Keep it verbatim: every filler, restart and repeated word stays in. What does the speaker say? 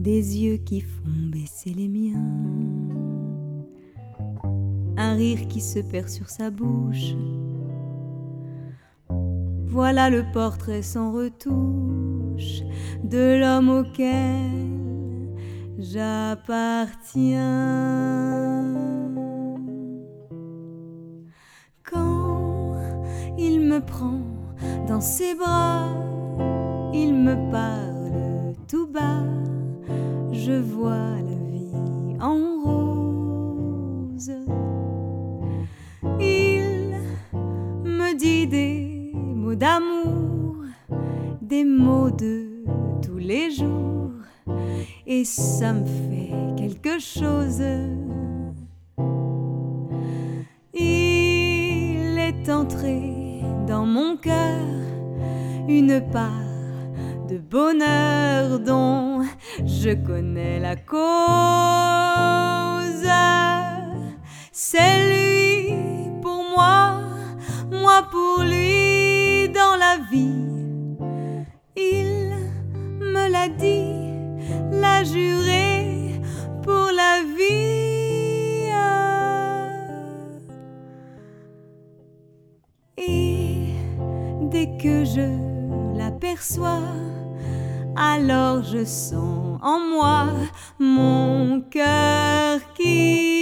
des yeux qui font baisser les miens, un rire qui se perd sur sa bouche. Voilà le portrait sans retouche de l'homme auquel j'appartiens. Quand il me prend dans ses bras, il me parle tout bas, je vois la vie en rose. Il me dit des mots d'amour, des mots de tous les jours, et ça me fait quelque chose. Il est entré dans mon cœur une part de bonheur dont je connais la cause. C'est lui pour moi, moi pour lui dans la vie. Il me l'a dit, l'a juré pour la vie. Et dès que je l'aperçois, alors je sens en moi mon cœur qui